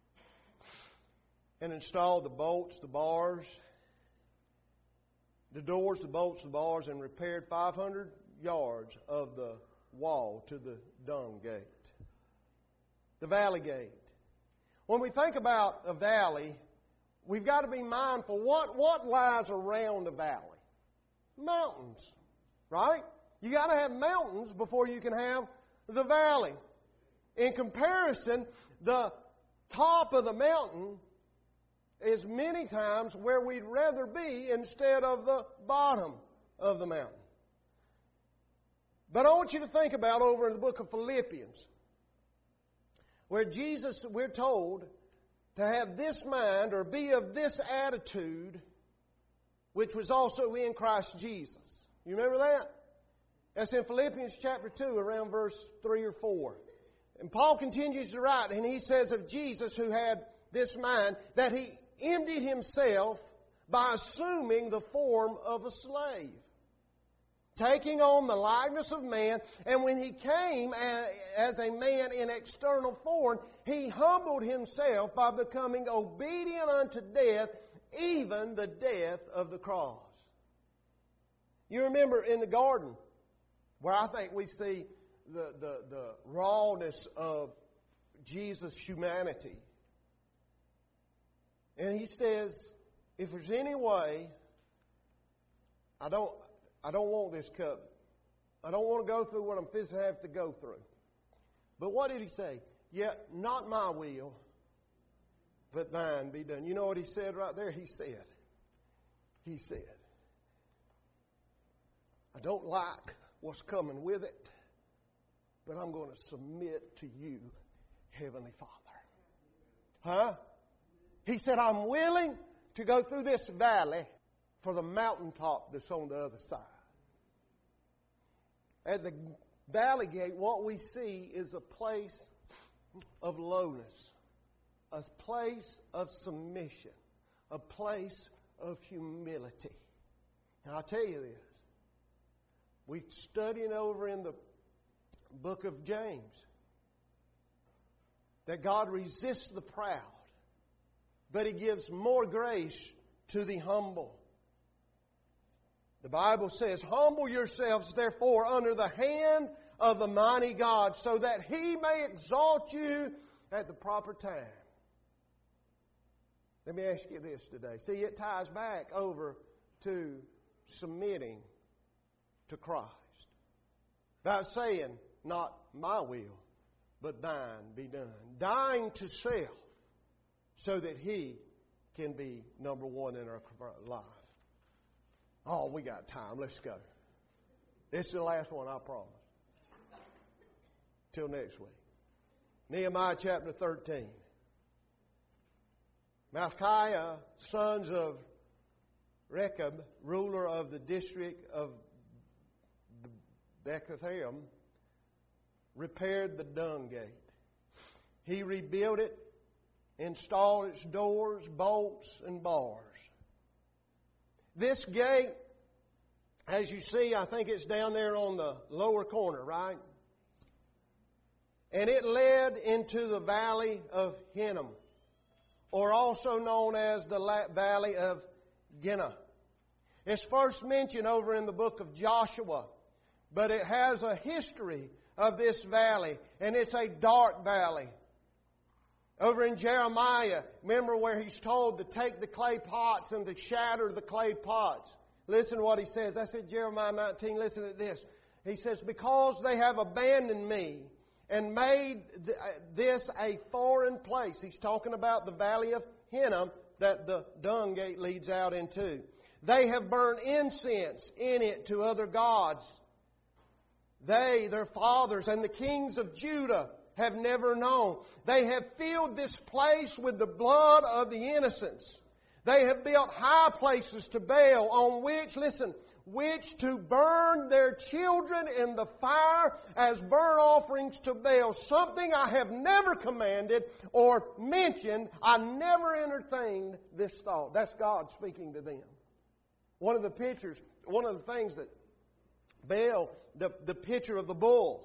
and installed the bolts, the bars, the doors, the bolts, the bars, and repaired 500 yards of the wall to the Dung Gate. The Valley Gate. When we think about a valley, we've got to be mindful what lies around a valley. Mountains, right? You got to have mountains before you can have the valley. In comparison, the top of the mountain is many times where we'd rather be instead of the bottom of the mountain. But I want you to think about over in the book of Philippians, where Jesus, we're told to have this mind or be of this attitude, which was also in Christ Jesus. You remember that? That's in Philippians chapter 2, around verse 3 or 4. And Paul continues to write, and he says of Jesus, who had this mind, that he emptied himself by assuming the form of a slave, taking on the likeness of man, and when he came as a man in external form, he humbled himself by becoming obedient unto death, even the death of the cross. You remember in the garden, where I think we see the rawness of Jesus' humanity. And he says, if there's any way, I don't want this cup. I don't want to go through what I'm physically have to go through. But what did he say? Yet not my will, but thine be done. You know what he said right there? He said, I don't like what's coming with it, but I'm going to submit to you, Heavenly Father. Huh? He said, I'm willing to go through this valley for the mountaintop that's on the other side. At the valley gate, what we see is a place of lowness, a place of submission, a place of humility. Now, I'll tell you this. We're studying over in the book of James that God resists the proud, but He gives more grace to the humble. The Bible says, humble yourselves therefore under the hand of the mighty God, so that He may exalt you at the proper time. Let me ask you this today. See, it ties back over to submitting to Christ. About saying, not my will, but thine be done. Dying to self so that He can be number one in our life. Oh, we got time. Let's go. This is the last one, I promise. Till next week. Nehemiah chapter 13. Malchiah, sons of Rechab, ruler of the district of Bekathaim, repaired the dung gate. He rebuilt it, installed its doors, bolts, and bars. This gate, as you see, I think it's down there on the lower corner, right? And it led into the valley of Hinnom, or also known as the valley of Ginnah. It's first mentioned over in the book of Joshua, but it has a history of this valley, and it's a dark valley. Over in Jeremiah, remember where he's told to take the clay pots and to shatter the clay pots. Listen to what he says. That's in Jeremiah 19. Listen to this. He says, because they have abandoned me and made this a foreign place. He's talking about the valley of Hinnom that the dung gate leads out into. They have burned incense in it to other gods. They, their fathers, and the kings of Judah have never known. They have filled this place with the blood of the innocents. They have built high places to Baal, on which, listen, which to burn their children in the fire as burnt offerings to Baal. Something I have never commanded or mentioned. I never entertained this thought. That's God speaking to them. One of the things that Baal, the picture of the bull.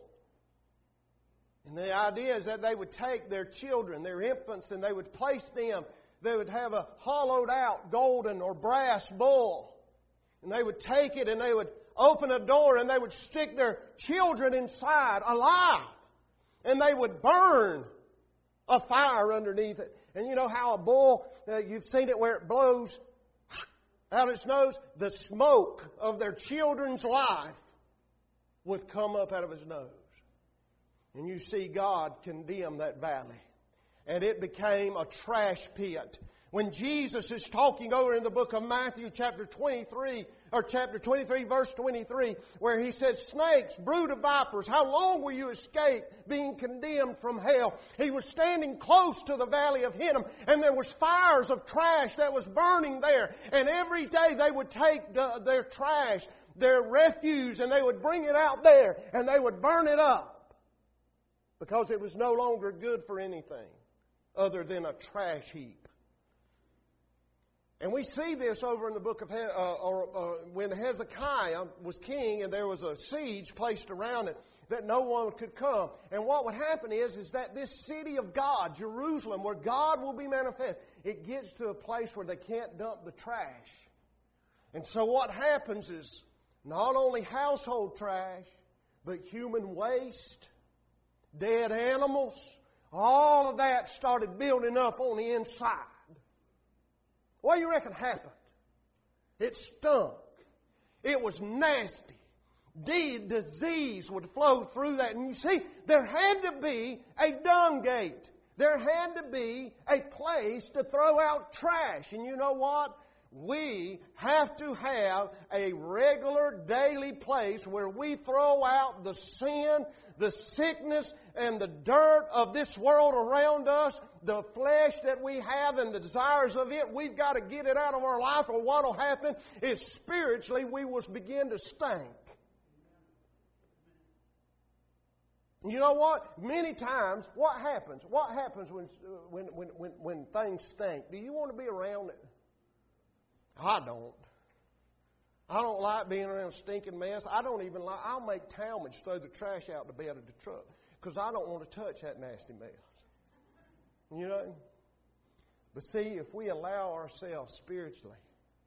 And the idea is that they would take their children, their infants, and they would place them. They would have a hollowed out golden or brass bull. And they would take it and they would open a door and they would stick their children inside alive. And they would burn a fire underneath it. And you know how a bull, you've seen it where it blows out its nose? The smoke of their children's life would come up out of his nose. And you see God condemn that valley. And it became a trash pit When Jesus is talking over in the book of Matthew chapter 23, or chapter 23 verse 23, where He says, snakes, brood of vipers, how long will you escape being condemned from hell? He was standing close to the valley of Hinnom, and there was fires of trash that was burning there. And every day they would take their trash, their refuse, and they would bring it out there, and they would burn it up. Because it was no longer good for anything other than a trash heap. And we see this over in the book of when Hezekiah was king and there was a siege placed around it that no one could come. And what would happen is that this city of God, Jerusalem, where God will be manifest, it gets to a place where they can't dump the trash. And so what happens is not only household trash, but human waste, dead animals, all of that started building up on the inside. What do you reckon happened? It stunk. It was nasty. Disease would flow through that. And you see, there had to be a dung gate. There had to be a place to throw out trash. And you know what? We have to have a regular daily place where we throw out the sin, the sickness, and the dirt of this world around us, the flesh that we have and the desires of it. We've got to get it out of our life, or what will happen is spiritually we will begin to stink. You know what? Many times, what happens? What happens when things stink? Do you want to be around it? I don't. I don't like being around a stinking mess. I'll make Talmadge throw the trash out the bed of the truck because I don't want to touch that nasty mess. You know? But see, if we allow ourselves spiritually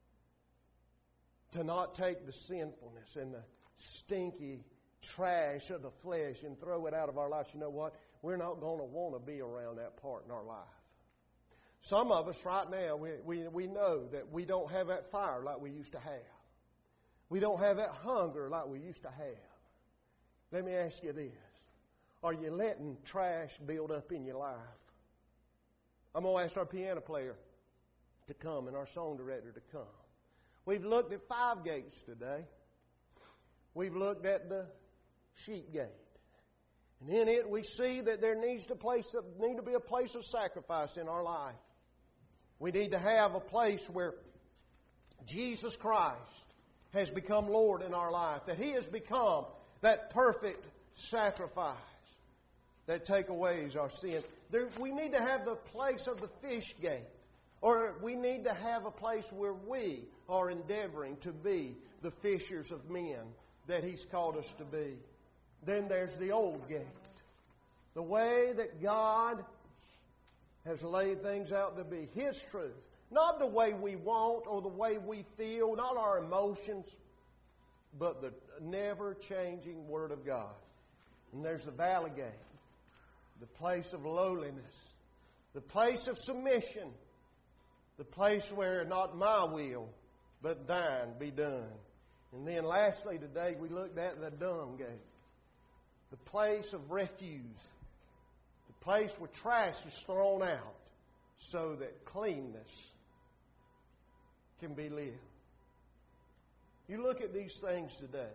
to not take the sinfulness and the stinky trash of the flesh and throw it out of our lives, you know what? We're not going to want to be around that part in our life. Some of us right now, we know that we don't have that fire like we used to have. We don't have that hunger like we used to have. Let me ask you this. Are you letting trash build up in your life? I'm going to ask our piano player to come and our song director to come. We've looked at 5 gates today. We've looked at the sheep gate. And in it we see that there needs to be a place of sacrifice in our life. We need to have a place where Jesus Christ has become Lord in our life. That He has become that perfect sacrifice that take away our sin. We need to have the place of the fish gate. Or we need to have a place where we are endeavoring to be the fishers of men that He's called us to be. Then there's the old gate. The way that God has laid things out to be. His truth. Not the way we want or the way we feel, not our emotions, but the never-changing Word of God. And there's the valley gate. The place of lowliness. The place of submission. The place where not my will, but thine be done. And then lastly today we looked at the dung gate. The place of refuse. The place where trash is thrown out so that cleanness can be lived. You look at these things today.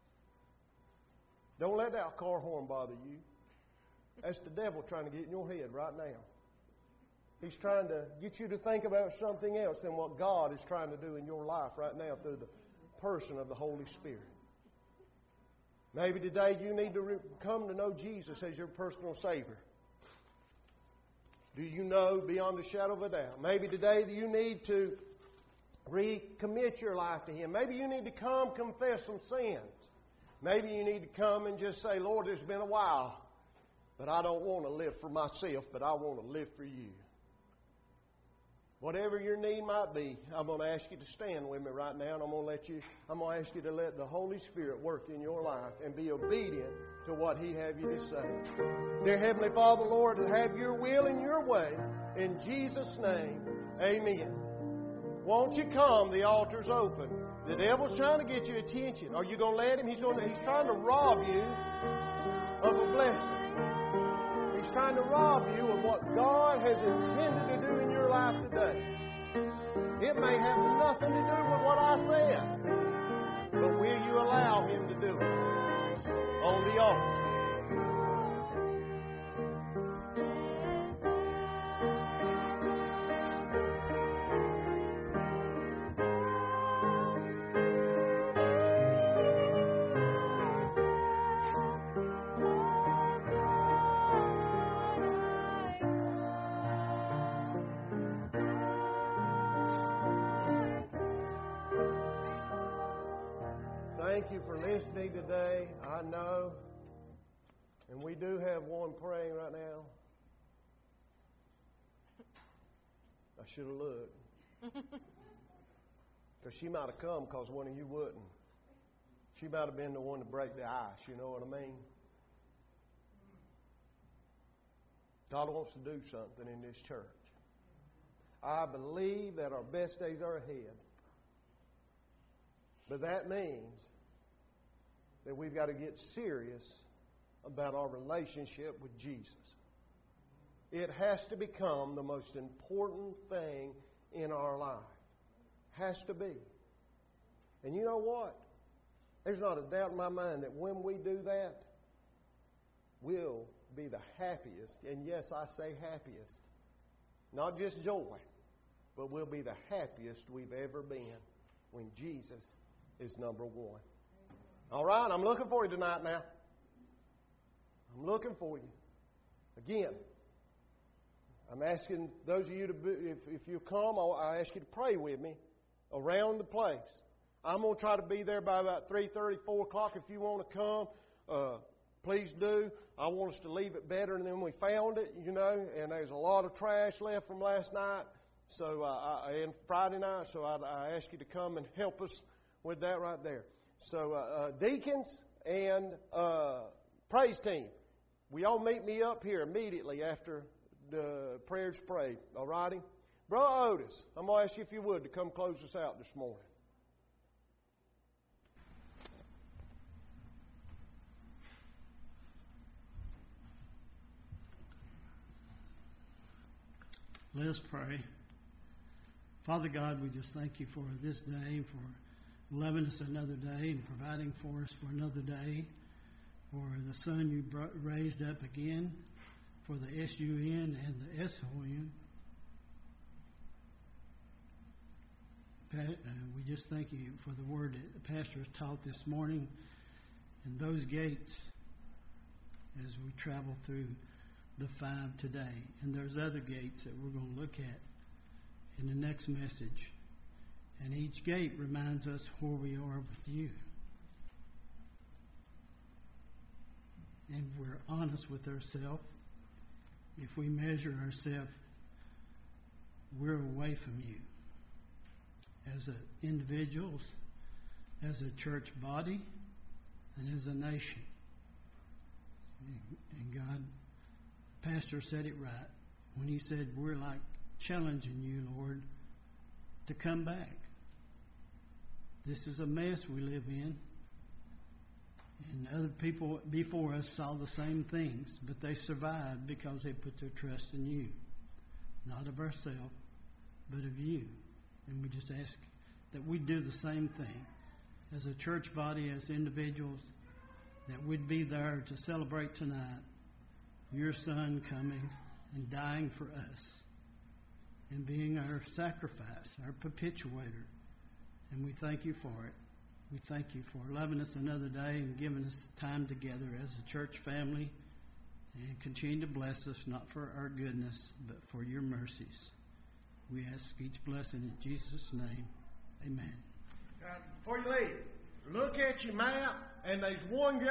Don't let that car horn bother you. That's the devil trying to get in your head right now. He's trying to get you to think about something else than what God is trying to do in your life right now through the person of the Holy Spirit. Maybe today you need to come to know Jesus as your personal Savior. Do you know beyond a shadow of a doubt? Maybe today you need to recommit your life to Him. Maybe you need to come confess some sins. Maybe you need to come and just say, Lord, it's been a while, but I don't want to live for myself, but I want to live for You. Whatever your need might be, I'm going to ask you to stand with me right now, and I'm going to ask you to let the Holy Spirit work in your life and be obedient to what He'd have you to say. Dear Heavenly Father, Lord, have Your will and Your way. In Jesus' name, amen. Won't you come? The altar's open. The devil's trying to get your attention. Are you going to let him? He's trying to rob you of a blessing. He's trying to rob you of what God has intended to do in your life today. It may have nothing to do with what I said. But will you allow Him to do it on the altar? Thank you for listening today. I know, and we do have one praying right now. I should have looked. Because she might have come because one of you wouldn't. She might have been the one to break the ice, you know what I mean? God wants to do something in this church. I believe that our best days are ahead. But that means that we've got to get serious about our relationship with Jesus. It has to become the most important thing in our life. Has to be. And you know what? There's not a doubt in my mind that when we do that, we'll be the happiest. And yes, I say happiest. Not just joy, but we'll be the happiest we've ever been when Jesus is number one. All right, I'm looking for you tonight now. I'm looking for you. Again, I'm asking those of you to be, if you come, I ask you to pray with me around the place. I'm going to try to be there by about 3:30, 4 o'clock. If you want to come, please do. I want us to leave it better than we found it, you know, and there's a lot of trash left from last night and Friday night, so I ask you to come and help us with that right there. So deacons and praise team, will y'all meet me up here immediately after the prayers prayed, all righty? Brother Otis, I'm going to ask you if you would to come close us out this morning. Let us pray. Father God, we just thank you for this day, for loving us another day and providing for us for another day, for the son you raised up again, for the S-U-N and the S-O-N. We just thank you for the word that the pastor has taught this morning, and those gates as we travel through the 5 today. And there's other gates that we're going to look at in the next message. And each gate reminds us where we are with you. And we're honest with ourselves. If we measure ourselves, we're away from you. As individuals, as a church body, and as a nation. And God, the pastor said it right when he said we're like challenging you, Lord, to come back. This is a mess we live in. And other people before us saw the same things, but they survived because they put their trust in you. Not of ourselves, but of you. And we just ask that we do the same thing. As a church body, as individuals, that we'd be there to celebrate tonight your Son coming and dying for us and being our sacrifice, our perpetuator. And we thank you for it. We thank you for loving us another day and giving us time together as a church family, and continue to bless us, not for our goodness, but for your mercies. We ask each blessing in Jesus' name. Amen. Before you leave, look at your map, and there's one